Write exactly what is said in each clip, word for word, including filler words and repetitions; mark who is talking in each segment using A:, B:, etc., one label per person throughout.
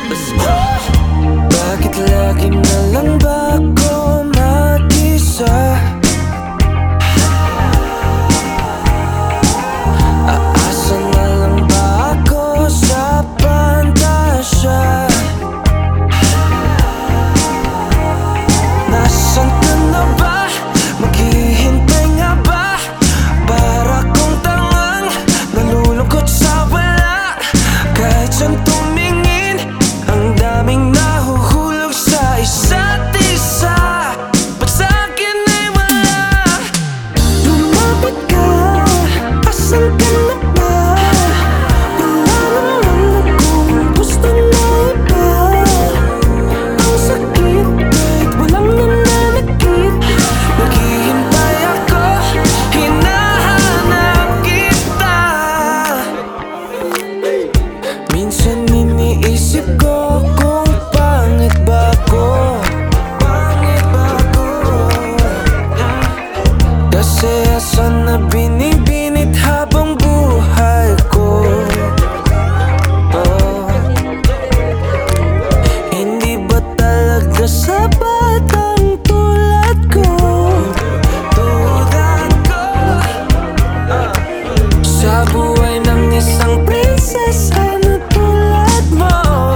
A: Bakit lagi na lang ba ako mag-isa? Aasa na lang ba ako sa pantasya? Nasaan ka na ba? Maghihintay nga ba? Para kong tangang nalulungkot sa wala. Kahit saan tumingin, ang daming nahuhulog sa isa't isa. Ba't sa'kin ay wala? Lumapit ka, asan ka na ba? Wala naman akong gusto na iba. Ang sakit kahit walang nananakit. Naghihintay ako, hinahanap kita. Minsan iniisip ko kung pangit ba ako. Pangit ba ako? Kasi asan na binibinit habang buhay ko. Oh. Hindi ba talaga sapat ang tulad ko? Tulad ko sa buhay ng isang prinsesa na tulad mo.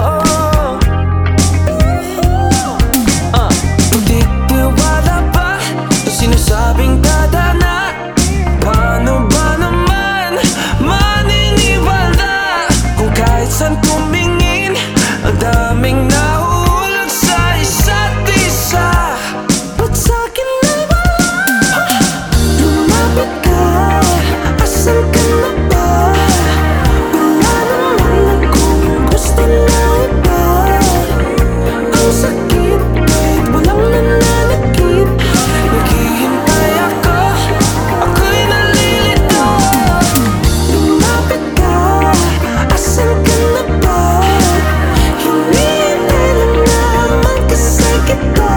A: uh, Magtitiwala ba sa sinasabing dadana? Paano ba naman maniniwala kung kahit saan tumingin, ang daming nahuhulog sa isa't isa? Ba't sa'kin na wala? Lumapit ka, asan ka na ba? Wala naman akong gusto na iba. Ang sakit kahit walang nananakit. Naghihintay ako, ako'y nalilito. Lumapit ka, asan ka na ba? Hinihintay lang naman kasi kita.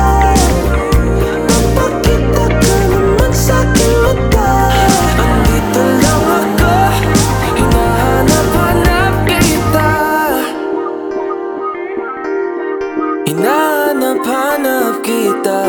A: Mapakita ka naman sa'king mata. Andito lang ako, hinahanap-hanap kita. Hinahanap-hanap kita.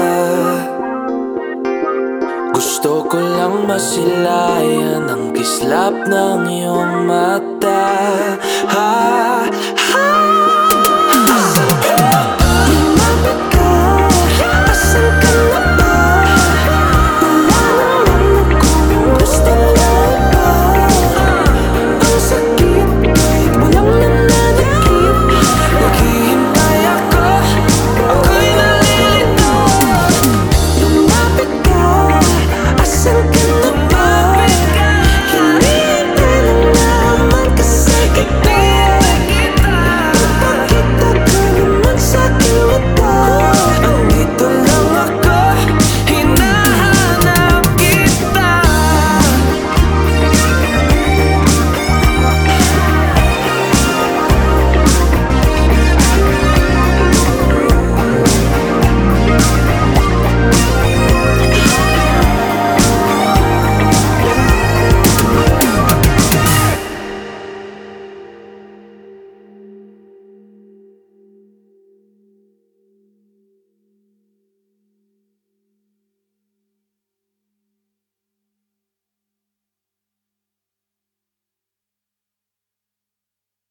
A: Gusto ko lang masilayan ang kislap ng iyong mata. Ha, ha. Asan ka na ba? Lumapit ka, asan ka na ba? Wala naman akong gusto na iba. Ang sakit kahit walang nananakit. Naghihintay ako, ako'y nalilito. Lumapit ka, asan ka na ba? Hinihintay lang naman kasi kita.